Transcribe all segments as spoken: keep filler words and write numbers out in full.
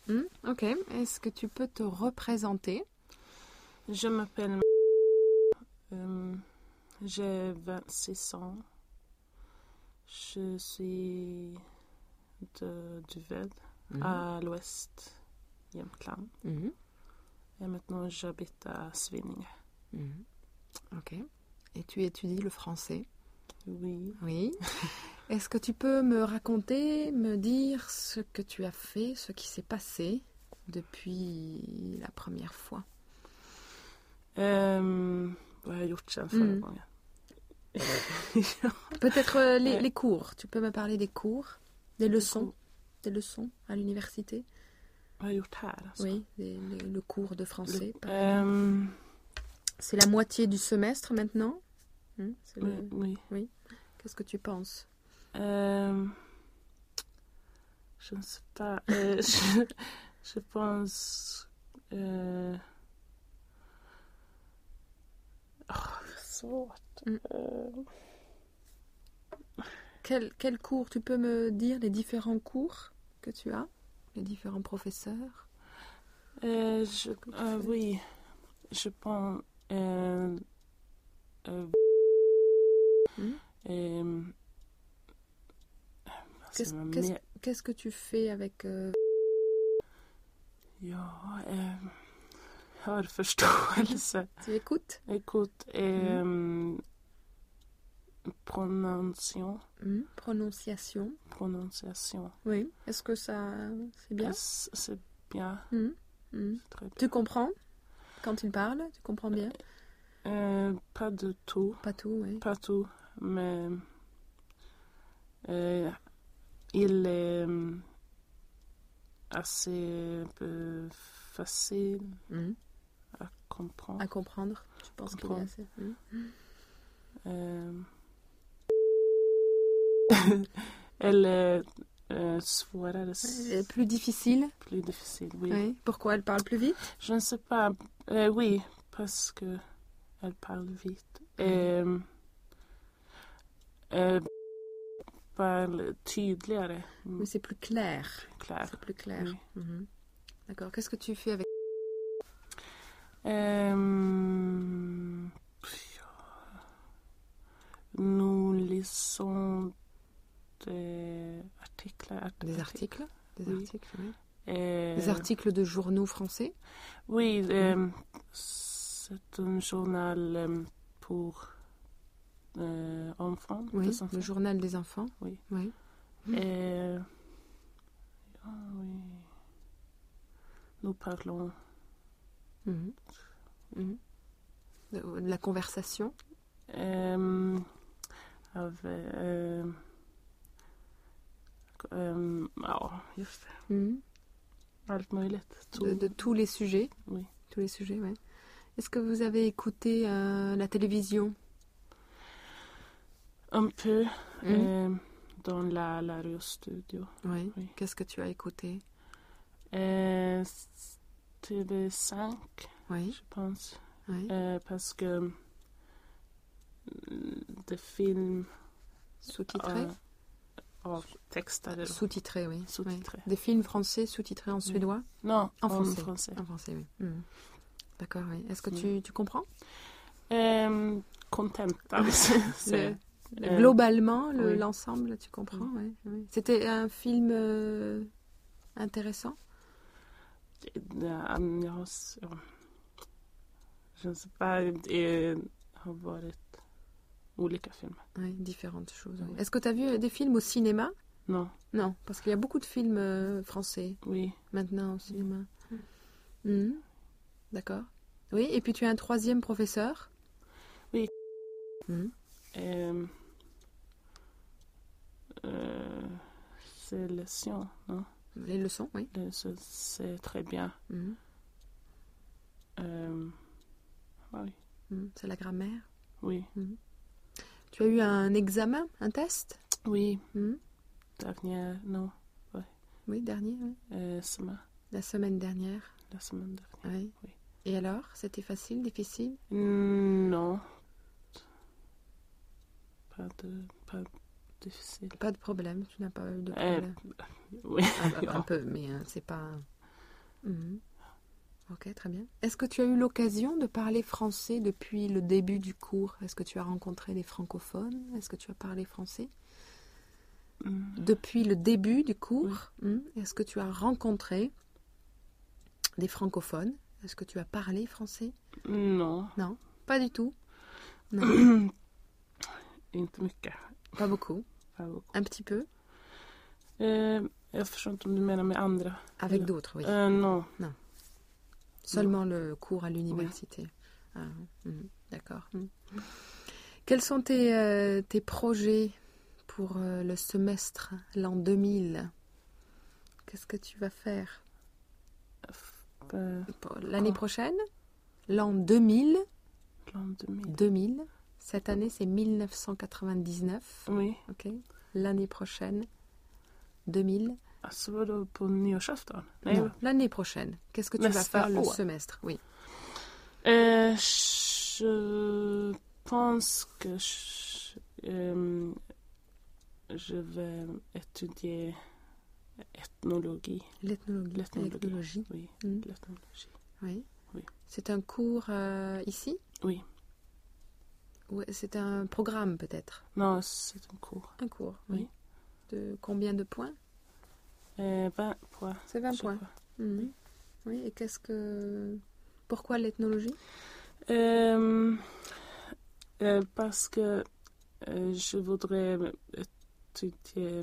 Hmm, ok. Est-ce que tu peux te représenter? Je m'appelle... Euh, j'ai vingt-six ans. Je suis de Duved, Mhm. à l'ouest, Jämtland. Mhm. Et maintenant, j'habite à Svinninge. Mhm. Ok. Et tu étudies le français? Oui. Oui. Est-ce que tu peux me raconter, me dire ce que tu as fait, ce qui s'est passé depuis la première fois? Um, vad har jag gjort sen förra Mm. gången? Peut-être euh, les, Euh, les cours. Tu peux me parler des cours, des leçons, cours. des leçons à l'université? Vad har jag gjort här? Alltså? Oui, les- les- le cours de français. Le, par exemple. um, C'est la moitié du semestre maintenant. Hmm, c'est oui, le- oui. oui. Qu'est-ce que tu penses? Um, je ne sais pas. Euh, je, je pense... Euh, oh, svårt. Mm. Euh, Quel, quel cours? Tu peux me dire les différents cours que tu as? Les différents professeurs? euh, je, euh, oui, je pense... Euh, euh, Hmm? euh, Qu'est-ce, alltså, qu'est-ce, mer- qu'est-ce que tu fais avec... euh, Ja, eh, hörförståelse. Tu écoutes? Écoute, eh, prononciation. Hmm? Prononciation? Prononciation. Oui. Est-ce que ça... C'est bien? Est-ce- C'est bien. Hmm? Hmm. C'est très bien. Tu comprends quand il parle? Tu comprends bien? Euh, pas du tout. Pas tout, oui. Pas tout. Mais euh, il est euh, assez peu facile Hmm. à comprendre. À comprendre? Tu penses qu'il est Comprendre. assez... Hmm. Euh, elle est euh, svårare, Et plus difficile? plus difficile, oui. Oui. Pourquoi elle parle plus vite? Je ne sais pas. Euh, oui, parce que elle parle vite. Et euh, parle tydligare. Oui, c'est plus clair. Clair. C'est plus clair. Oui. Mhm. D'accord. Qu'est-ce que tu fais avec... Euh, nous lisons des articles. art- Des articles? Des Oui. articles, oui. Et- Des articles de journaux français? Oui, euh, c'est un journal euh, pour euh, enfants. Oui, des enfants. le journal des enfants. Oui. Oui. Et, ah oui, nous parlons. Mhm. Mhm. De, de la conversation? Euh, avec, euh, euh, ja, just det. Mhm. Allt möjligt. Tout. De, de tous les sujets? Oui. Tous les sujets, oui. Est-ce que vous avez écouté euh, la télévision? Un peu Mhm. euh, dans la, la radio studio. Oui. Oui. Qu'est-ce que tu as écouté? Euh, T V cinq, Oui. je pense. Oui. Euh, parce que mm, des films Sous-titrés? euh, av textade. Sous-titrés, oui. Sous-titrés. Oui. Des films français sous-titrés en suédois? Non, En en français. français. En français, oui. Mhm. D'accord, oui. Est-ce que Mm. tu, tu comprends? Euh, Contenta. C'est Le- Euh, Globalement, le- oui. l'ensemble, tu comprends? Oui. Oui. C'était un film euh, intéressant? Ja, jag har, s- ja. Je ne sais pas, det har varit olika filmer. Oui, différentes choses. oui. Oui. Est-ce que tu as vu des films au cinéma? Non, Non, parce qu'il y a beaucoup de films euh, français oui. maintenant au cinéma. Mhm. D'accord. Oui, et puis tu as un troisième professeur? Oui. Mhm. Euh, euh, c'est le science, non? Les leçons, oui. Le- c'est- C'est très bien. Mhm. Euh, ah oui, Mhm. C'est la grammaire. oui, Tu as eu un examen, un test? oui. Mhm. Dernière, non, Oui, dernier, oui. euh, semaine, La semaine dernière. la semaine dernière. Oui. Oui. Et alors, c'était facile, difficile? Mm, Non. Pas de, pas difficile. Pas de problème, tu n'as pas eu de Euh, problème. oui. Ah, bah, Ja. un peu, mais euh, c'est pas... Mhm. Ok, très bien. Est-ce que tu as eu l'occasion de parler français depuis le début du cours? Est-ce que tu as rencontré des francophones? Est-ce que tu as parlé français? Mm. Depuis le début du cours, hmm, est-ce que tu as rencontré des francophones? Est-ce que tu as parlé français? Non, Non, pas du tout. Non, inte mycket. pas beaucoup. Pas beaucoup. Un petit peu. Eh, jag förstår inte om du menar med andra. Avec Eller- d'autres, oui. Eh, non. Seulement le cours à l'université. Ah, hmm, d'accord. Hmm. Quels sont tes, euh, tes projets pour euh, le semestre, l'an deux mille? Qu'est-ce que tu vas faire Eh, pour l'année prochaine? L'an deux mille, Bland du med. deux mille. Cette année, c'est mille neuf cent quatre-vingt-dix-neuf. Oui. Ok. L'année prochaine, deux mille. Alltså vadå på nyårsafton? Nej. Non, l'année prochaine. Qu'est-ce que tu vas Nästa faire le år. semestre? Oui. Eh, je pense que je, eh, je vais étudier ethnologie. L'ethnologie. L'ethnologie. L'ethnologie. Oui, Hmm. l'ethnologie. Oui. Oui. C'est un cours euh, ici? Oui. Ou c'est un programme peut-être? Non, c'est un cours. Un cours, Oui. oui. De combien de points? Eh, vingt points. C'est vingt je points. crois. Mhm. Oui, et qu'est-ce que... Pourquoi l'ethnologie? Euh, euh, parce que euh, je voudrais étudier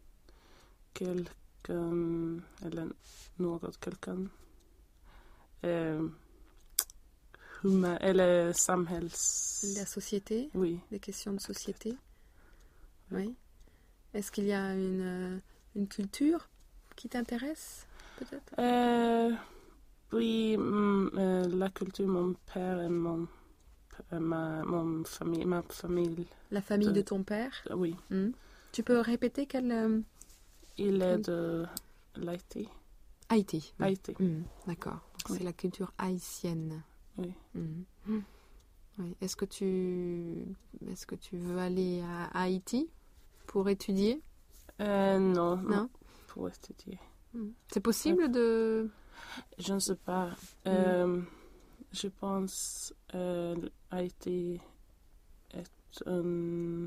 quelqu'un, eller något, quelqu'un, euh, humain, eller samhälls... La société? Oui. Des questions de société? Oui. Est-ce qu'il y a une, euh, une culture qui t'intéresse, peut-être? Euh, oui, mm, euh, la culture, mon père et mon, euh, ma, mon famille, ma famille, La famille de- de ton père? oui. Hmm. Tu peux répéter quelle... euh, Il est Oui. de l'Haïti. Haïti. Oui. Haïti. Hmm, d'accord. Donc, Oui. c'est la culture haïtienne. Oui. Hmm. Oui. Est-ce que tu... Est-ce que tu veux aller à Haïti pour étudier? Euh, non, Non. non, pour étudier. Hmm. C'est possible de... Je ne sais pas. Euh, je pense euh, Haïti est un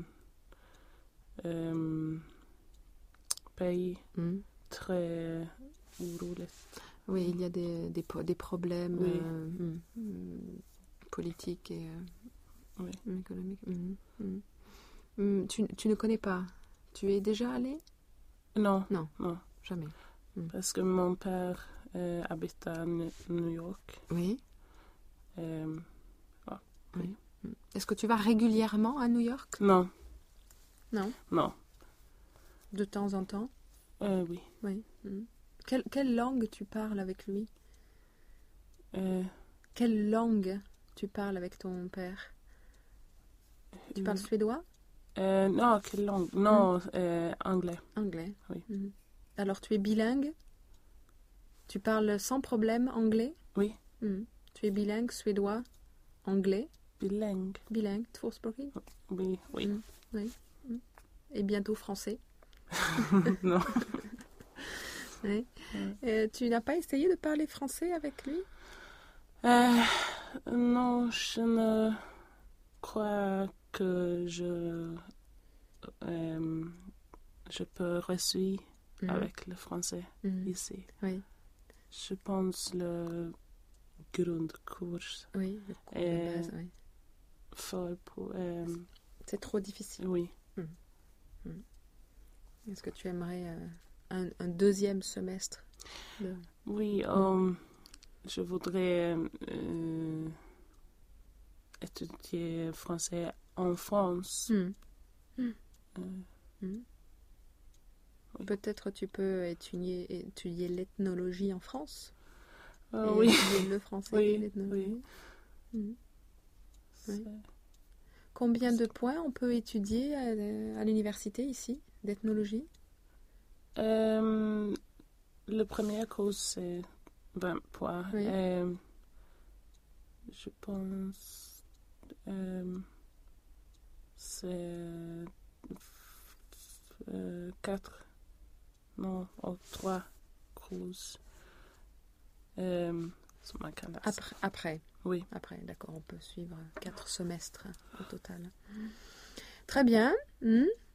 euh, pays Hmm. très oroligt. Oui, il y a des, des, po- des problèmes Oui. euh, hmm, hmm, politiques et euh, Oui. économiques. Hmm, hmm. Hmm, tu, tu ne connais pas? Tu es déjà allé? Non, Non. non, Jamais. parce que mon père euh, habite à New New York. Oui. Euh, Oui. Hmm. Est-ce que tu vas régulièrement à New York? non, Non. non. De temps en temps? Euh, oui. Oui. Hmm. Quelle, quelle langue tu parles avec lui? Euh, Quelle langue tu parles avec ton père? Tu parles suédois? euh, non, quelle langue? Non, euh, anglais. Anglais. Oui. Mhm. Alors tu es bilingue? Tu parles sans problème anglais? Oui. Mhm. Tu es bilingue, suédois, anglais? Bilingue. Bilingue, tvåspråkig? Oui, oui. Mm. Oui. Mhm. Et bientôt français? non. Oui. Mm. Euh, tu n'as pas essayé de parler français avec lui? Euh, non, je ne crois que je, euh, je peux réussir Mhm. avec le français Mhm. ici. Oui. Je pense le grundkurs Oui, le cours de Euh, base, oui. för på... Euh, C'est trop difficile. oui. Est-ce que tu aimerais euh, un, un deuxième semestre de... Oui, euh, je voudrais euh, étudier français en France. Hmm. Euh, Hmm. Oui. Peut-être tu peux étudier, étudier l'ethnologie en France euh, et oui. étudier le français Oui, et l'ethnologie. Hmm. C'est- Combien de points on peut étudier à, à l'université ici d'ethnologie? Euh, le premier cours, c'est vingt points. Oui. Euh, je pense euh, c'est euh, quatre, non, ou trois cours. Eh, som man kan läsa. Après, après. Oui. Après, d'accord, on peut suivre quatre semestres au total. Très bien. Mm.